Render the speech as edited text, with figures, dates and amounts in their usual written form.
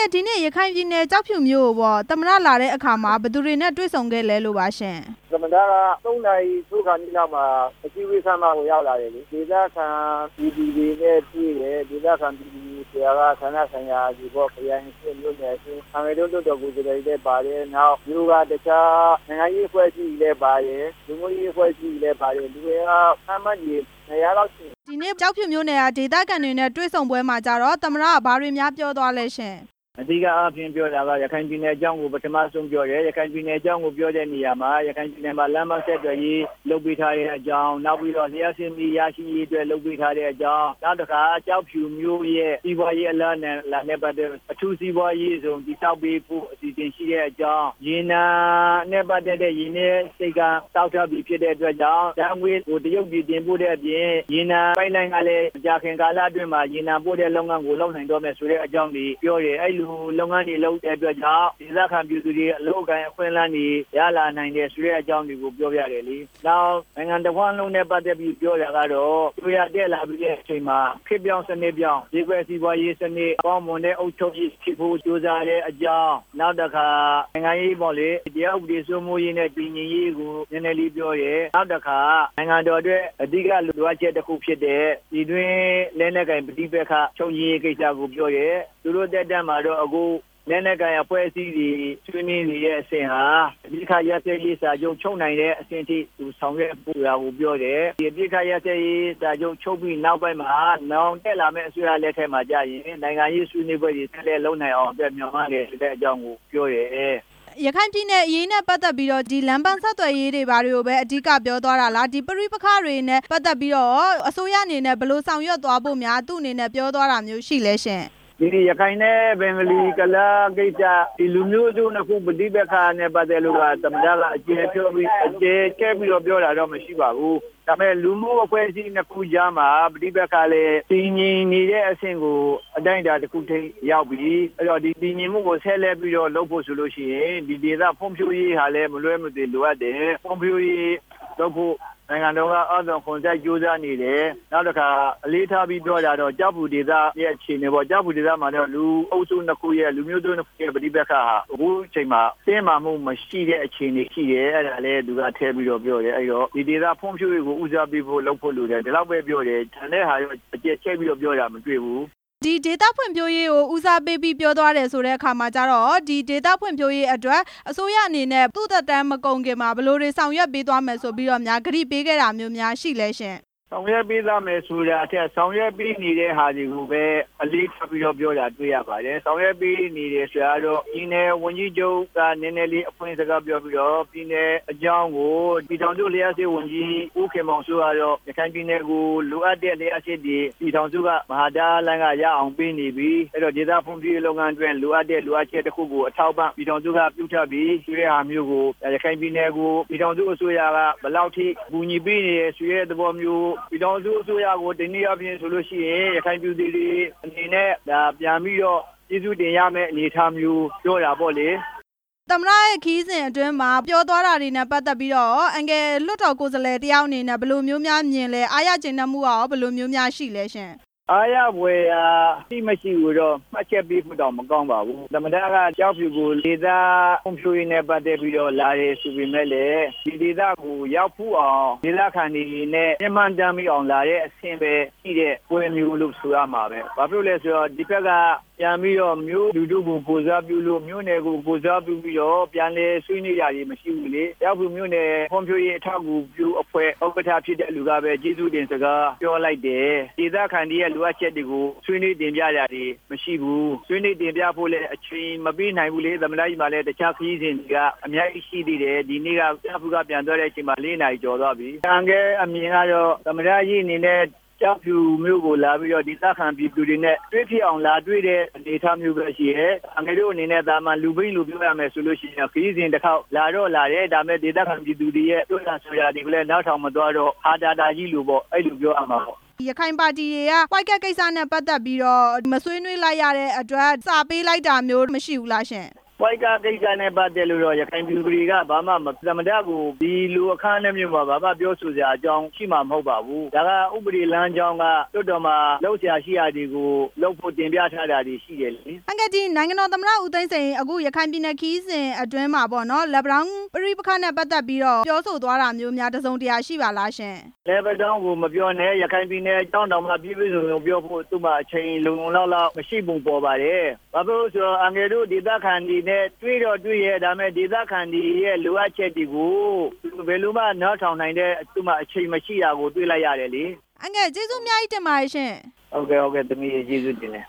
ဒီနေ့ရခိုင်ပြည်နယ်ကျောက်ဖြူမြို့ကိုပေါ့သမ္မတလာတဲ့အခါမှာဘယ်သူတွေနဲ့တွေ့ဆုံခဲ့လဲလို့ပါရှင်သမ္မတက3 နာရီထိုးခါနီးလောက်မှာအစည်းအဝေးဆမ်းမကိုရောက်လာတယ်လေဒေသခံပြည်သူတွေနဲ့တွေ့တယ်ဒေသခံပြည်သူဆရာကဆန္ဒဆိုင်ရာဒီပေါ့ခရိုင်စစ်မြို့နယ်စစ်အငယ်တို့တော်ကိုယ်တိုင်လည်းပါတယ်နောက်မြို့ကတခြားနိုင်ငံရေးအဖွဲ့အစည်းတွေလည်းပါတယ်လူမျိုးရေးအဖွဲ့အစည်းတွေလည်းပါတယ်လူတွေကအမှန်ကြီးနေရာလောက်ရှိဒီနေ့ကျောက်ဖြူမြို့နယ်ကဒေသခံတွေနဲ့တွေ့ဆုံပွဲမှာကြတော့သမ္မတကဘာတွေများပြောသွားလဲရှင်အဓိကအားဖြင့်ပြောတာကရခိုင်ပြည်နယ်အကြောင်းကိုပထမဆုံးပြောတယ်ရခိုင်ပြည်နယ်အကြောင်းကိုပြောတဲ့နေရာမှာရခိုင်ပြည်နယ်မှာလမ်းမဆက်သွယ်ရေးလုပ်ပေးထားတဲ့အကြောင်းနောက်ပြီးတော့လျှက်စင်ပြီးရရှိရေးအတွက်လုပ်ပေးထားတဲ့အကြောင်းနောက်တစ်ခါကျောက်ဖြူမြို့ရဲ့စီးပွားရေးအလားနဲ့ပတ်သက်အထူးစီးပွားရေးဆောင်တည်ဆောက်ပေးဖို့အစီအစဉ်ရှိတဲ့အကြောင်းရေနံနဲ့ပတ်သက်တဲ့ရင်းနှီးစိတ်ကတောက်ထပ်ပြီးဖြစ်တဲ့အတွက်ကြောင့်ဓာတ်ငွေကိုတရုတ်ပြည်တင်ပို့တဲ့အပြင်ရေနံပိုက်လိုင်းကလည်းကြာခင်ကာလအတွင်းမှာရေနံပို့တဲ့လုပ်ငန်းကိုလုပ်နိုင်တော့မယ်ဆိုတဲ့အကြောင်းတွေပြောတယ်အဲ့လိုလုပ်ငန်းတွေလုပ်တဲ့အတွက်ကြောင့်ဒေသခံပြည်သူတွေအလုပ်အကိုင်အခွင့်အလမ်းတွေရလာနိုင်တယ်ဆိုတဲ့အကြောင်းတွေကိုပြောပြရတယ်လေ။နောက်နိုင်ငံတစ်ဝန်းလုံးနဲ့ပတ်သက်ပြီးပြောရတာကတော့တွေ့ရတဲ့လာပြီးတဲ့အချိန်မှာခေတ်ပြောင်းစနစ်ပြောင်းဒီကွယ်စီးပွားရေးစနစ်ပေါင်းမွန်တဲ့အုပ်ချုပ်ရေးဖြစ်ဖို့ကြိုးစားတဲ့အကြောင်းနောက်တစ်ခါနိုင်ငံရေးပေါ့လေတရားဥပဒေစိုးမိုးရေးနဲ့ပြည်ညင်ရေးကိုနည်းနည်းလေးပြောရဲနောက်တစ်ခါနိုင်ငံတော်အတွက်အဓိကလိုအပ်ချက်တစ်ခုဖြစ်တဲ့ဒီတွင်လက်နက်ကိုင်ပဋိပက္ခချုပ်ငြိမ်းရေးကိစ္စကိုပြောရဲသူတို့တက်တက်မှာတော့အခုလက်နက်ကိုင်အဖွဲ့အစည်းတွေဆွေးနွေးနေတဲ့အဆင့်ဟာအပြစ်ခရစဲရေးစာချုပ်ချုပ်နိုင်တဲ့အဆင့်ထိသူဆောင်ရွက်ဖို့ရာကိုပြောတယ်ဒီအပြစ်ခရစဲရေးစာချုပ်ချုပ်ပြီးနောက်ပိုင်းမှာနောင်တက်လာမယ့်အစိုးရလက်ထက်မှာကြာရင်နိုင်ငံရေးဆွေးနွေးပွဲတွေဆက်လက်လုပ်နိုင်အောင်အတွက်မျှော်မှန်းတယ်ဆိုတဲ့အကြောင်းကိုပြောတယ်ရခိုင်ပြည်နယ်အရေးနဲ့ပတ်သက်ပြီးတော့ဒီလမ်းပန်းဆက်သွယ်ရေးတွေဘာတွေကိုပဲအဓိကပြောသွားတာလားဒီပရိပခတွေနဲ့ပတ်သက်ပြီးတော့အစိုးရအနေနဲ့ဘယ်လိုဆောင်ရွက်သွားဖို့များသူ့အနေနဲ့ပြောသွားတာမျိုးရှိလဲရှင်ဒီရခိုင်နဲ့ဘင်္ဂလီကလာကိစ္စဒီလူမျိုးစုနှစ်ခုပဋိပက္ခနဲ့ပတ်သက်လို့ကသမ္မတကအကျေပြောပြီးအကျေကျဲပြီးတော့ပြောတာတော့မရှိပါဘူးဒါပေမဲ့လူမျိုးအဖွဲ့အစည်းနှစ်ခုကြားမှာပဋိပက္ခလည်းတည်ငြိမ်နေတဲ့အဆင့်ကိုအတိုင်းအတာတစ်ခုထိရောက်ပြီးအဲ့တော့ဒီတည်ငြိမ်မှုကိုဆက်လက်ပြီးတော့လုပ်ဖို့ဆိုလို့ရှိရင်ဒီဒေသဖွံ့ဖြိုးရေးဟာလည်းမလွဲမသွေလိုအပ်တယ်ဖွံ့ဖြိုးရေးလုပ်ဖို့နိုင်ငံတော်ကအောက်ဆောင်ခွန်ဆိုင်ကြိုးစားနေတယ်နောက်တစ်ခါအလေးထားပြီးပြောကြတော့ကြောက်ပူဒေသရဲ့အခြေအနေပေါ့ကြောက်ပူဒေသမှာတော့လူအုပ်စုနှစ်ခုရဲ့လူမျိုးစုနှစ်ခုရဲ့ပဋိပက္ခဟာအခုချိန်မှာတင်းမာမှုမရှိတဲ့အခြေအနေရှိတယ်အဲ့ဒါလည်းသူကထည့်ပြီးတော့ပြောတယ်အဲ့တော့ဒီဒေသဖွံ့ဖြိုးရေးကိုဦးစားပေးဖို့လုပ်ဖို့လိုတယ်ဒီလောက်ပဲပြောတယ်ဒါနဲ့ဟာရောအကျက်ချက်ပြီးတော့ပြောတာမတွေ့ဘူးဒီဒေတာဖွံ့ဖြိုးရေးကိုဦးစားပေးပြီးပြောသွားတယ်ဆိုတဲ့အခါမှာကျတော့ဒီဒေတာဖွံ့ဖြိုးရေးအတွက်အစိုးရအနေနဲ့သူ့သက်တမ်းမကုန်ခင်မှာဘယ်လိုတွေဆောင်ရွက်ပေးသွားမယ်ဆိုပြီးတော့များဂရုပေးခဲ့တာမျိုးများရှိလဲရှင်ဆောင်ရွက်ပေးသားမယ်ဆိုတာအထက်ဆောင်ရွက်ပေးနေတဲ့ဟာတွေကိုပဲအလေးထားပြီးတော့ပြောတာတွေ့ရပါတယ်ဆောင်ရွက်ပေးနေတယ်ဆိုတော့ပြည်နယ်ဝန်ကြီးချုပ်ကနည်းနည်းလေးအဖွင့်စကားပြောပြီးတော့ပြည်နယ်အကြောင်းကိုပြည်ထောင်စုလျှက်စစ်ဝန်ကြီးဦးခင်မောင်စိုးကတော့ရခိုင်ပြည်နယ်ကိုလိုအပ်တဲ့လျှက်စစ်တွေပြည်ထောင်စုကမဟာဒါလန်ကရအောင်ပေးနေပြီးအဲ့တော့ဒေသဖွံ့ဖြိုးရေးလုပ်ငန်းတွေလိုအပ်တဲ့လိုအပ်ချက်တစ်ခုကိုအထောက်ပံ့ပြည်ထောင်စုကပြုထားပြီးဒီဟာမျိုးကိုရခိုင်ပြည်နယ်ကိုပြည်ထောင်စုအစိုးရကဘယ်လောက်ထိကူညီပေးနေရဆိုတဲ့သဘောမျိုးပြည်ထောင်စုအစိုးရကိုဒီနေ့အပြင်ဆိုလို့ရှိရင်ရခိုင်ပြည်သူတွေအနေနဲ့ဒါပြန်ပြီးတော့ကျေးဇူးတင်ရမယ့်အနေအထားမျိုးပြောတာပေါ့လေသမ္မတရဲ့ခီးစဉ်အတွင်းမှာပြောသွားတာတွေနဲ့ပတ်သက်ပြီးတော့အငယ်လွတ်တော်ကိုယ်စားလှယ်တယောက်အနေနဲ့ဘယ်လိုမျိုးများမြင်လဲအားရကျဉ်းနှံ့မှုရောဘယ်လိုမျိုးများရှိလဲရှင်အားရဘွယ်ရှိမရှိဘူးတော့မှတ်ချက်ပေးဖို့တော့မကောင်းပါဘူးသမ္မတကကြောက်ဖြူကိုဒေသဖွံ့ဖြိုးရေးနဲ့ပတ်သက်ပြီးတော့လာရဲဆိုပေမဲ့လည်းဒီဒေသကိုရောက်ဖို့အောင်ဒေသခံတွေနဲ့ညမှန်တမ်းပြီးအောင်လာတဲ့အဆင့်ပဲရှိတဲ့ပွဲမျိုးလို့ဆိုရမှာပဲဘာဖြစ်လို့လဲဆိုတော့ဒီဘက်ကပြန်ပြီးတော့မျိုးလူတို့ကိုကိုစားပြုလို့မျိုးနယ်ကိုကိုစားပြုပြီးတော့ပြန်လဲဆွေးနွေးရည်မရှိဘူးလေရောက်ပြီးမျိုးနယ်ဖွံ့ဖြိုးရေးအထောက်အကူပြုအဖွဲ့ဥက္ကဋ္ဌဖြစ်တဲ့လူကပဲကျေးဇူးတင်စကားပြောလိုက်တယ်ဒေသခံတွေရဲ့လိုအပ်ချက်တွေကိုဆွေးနွေးတင်ပြကြတယ်မရှိဘူးဆွေးနွေးတင်ပြဖို့လည်းအချိန်မပေးနိုင်ဘူးလေသမ္မတကြီးမှလည်းတခြားခရီးစဉ်တွေကအများကြီးရှိသေးတယ်ဒီနေ့ကတပ်ဖူးကပြန်သွားတဲ့အချိန်မှာ4 နာရီကျော်သွားပြီတန်ခဲအမြင်ကတော့သမ္မတကြီးအနေနဲ့ကြောက်ဖြူမျိုးကိုလာပြီးတော့ဒီသက်ခံပြည်သူတွေနဲ့တွေ့ဖြစ်အောင်လာတွေ့တဲ့အနေအထားမျိုးပဲရှိရဲအငယ်တို့အနေနဲ့ဒါမှလူပိန်းလူပြောရမယ်ဆိုလို့ရှိရင်ခရီးစဉ်တစ်ခေါက်လာတော့လာတယ်ဒါမဲ့ဒေသခံပြည်သူတွေရဲ့တွေ့တာဆိုရဒီကလေးနောက်ထောင်မသွားတော့ဟာတာကြီးလို့ပေါ့အဲ့လိုပြောရမှာပေါ့ရခိုင်ပါတီတွေကပိုက်ကက်ကိစ္စနဲ့ပတ်သက်ပြီးတော့မဆွေးနွေးလိုက်ရတဲ့အတွက်စာပေးလိုက်တာမျိုးမရှိဘူးလားရှင်ပွိုက်ကကိစ္စနဲ့ပတ်သက်လို့တော့ရခိုင်ပြည်သူတွေကဘာမှသမဒကိုဒီလူအခန်းနဲ့မျိုးမှာဘာမှပြောဆိုစရာအကြောင်းရှိမှာမဟုတ်ပါဘူးဒါကဥပဒေလမ်းကြောင်းကတွတ်တော်မှာလောက်ဆရာရှိရာတွေကိုလောက်ဖို့တင်ပြထားတာတွေရှိတယ်လေအငယ်ကြီးနိုင်ငံတော်သမ္မတဦးသိန်းစိန်အခုရခိုင်ပြည်နယ်ခီးစဉ်အတွင်းမှာပေါ့နော်လက်ဗလောင်းပရိပခနဲ့ပတ်သက်ပြီးတော့ပြောဆိုသွားတာမျိုးများတစုံတရာရှိပါလားရှင်လက်ဗလောင်းကိုမပြောနဲ့ရခိုင်ပြည်နယ်အကြောင်းတောင်မှပြည့်ပြည့်စုံစုံပြောဖို့သူ့မှာအချိန်လုံလောက်မရှိပုံပေါ်ပါတယ်ဘာဖြစ်လို့ဆိုတော့အငယ်တို့ဒေသခံတွေနဲ့တွေ့တော့တွေ့ရဒါမဲ့ဒေသခံတွေရဲ့လိုအပ်ချက်တွေကိုဘယ်လိုမှနားထောင်နိုင်တဲ့သူ့မှာအချိန်မရှိတာကိုတွေ့လိုက်ရတယ်လေအငယ်ကျေးဇူးအများကြီးတင်ပါတယ်ရှင်ဟုတ်ကဲ့သမီးကျေးဇူးတင်တယ်